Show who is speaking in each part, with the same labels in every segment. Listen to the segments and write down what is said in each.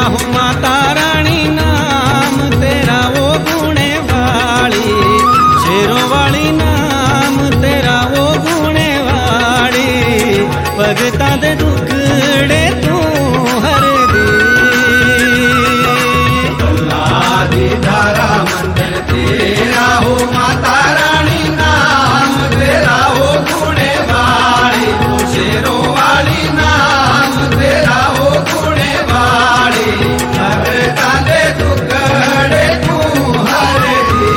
Speaker 1: हूँ माता रानी नाम तेरा वो गुणे वाली, शेरों वाली नाम तेरा वो गुणे वाली, भगतां दे दुखड़े तू हर दी।
Speaker 2: बल्ला दी धारा मंदिर तेरा हो माता रानी नाम तेरा हो गुणे वाली, शेरों वाली नाम तेरा हो गुणे वाली, भगतां दे दुखड़े तू हर दी।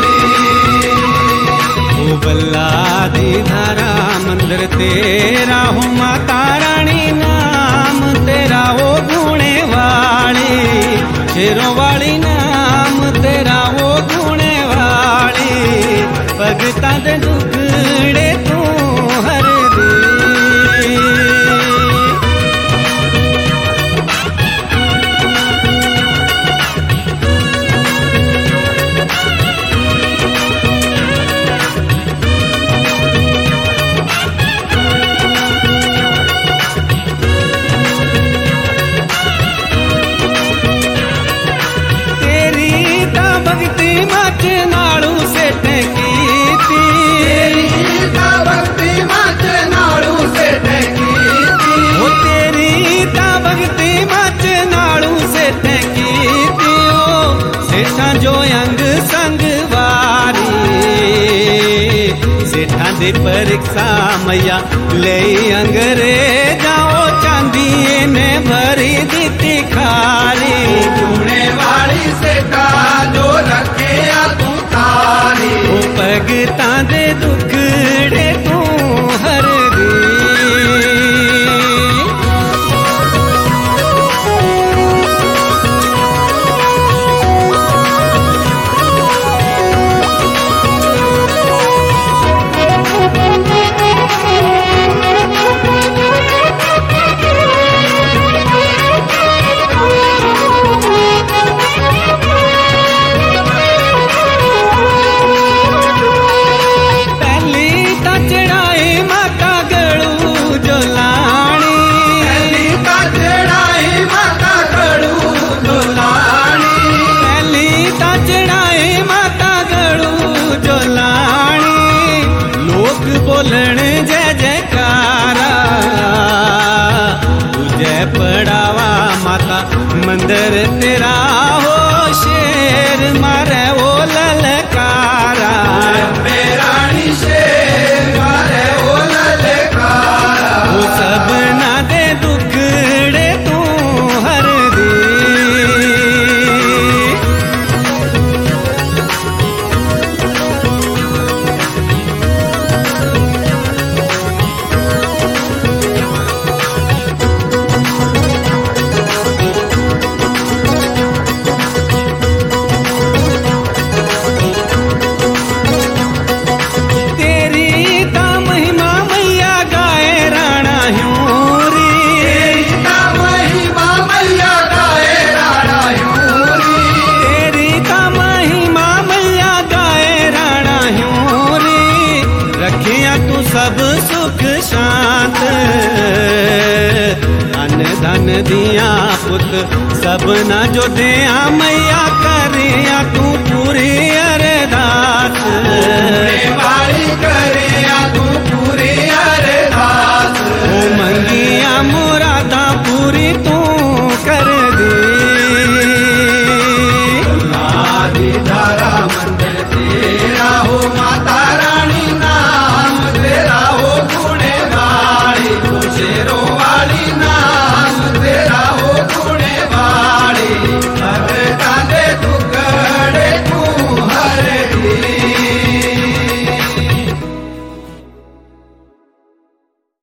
Speaker 1: ओ बल्ला दी धारा मंदिर तेरा हो माता रानी नाम तेरा वो गुणे वाली, शेरों वाली नाम तेरा वो गुणे वाली, भगतां दे दुखड़े तू हर दी। जो अंग संग वारी सेठा दे परीक्षा मैया ले अंग्रेजा ओ चांदी ने भरी दी खारी,
Speaker 2: गुणे वाली सेठा जो रखे तू थारी,
Speaker 1: ओ भगतां दे दुखड़े तू हर दी। बोलण जय जयकारा तुझे पड़ावा माता मंदिर तेरा हो, शेर मारे वो ललकारा,
Speaker 2: रानी शेर मारे वो ललकारा,
Speaker 1: वो सब ना दे दुखड़े तू हर दी। सब सुख शांत अन धन दिया पुत सब न जो दिया मैया करी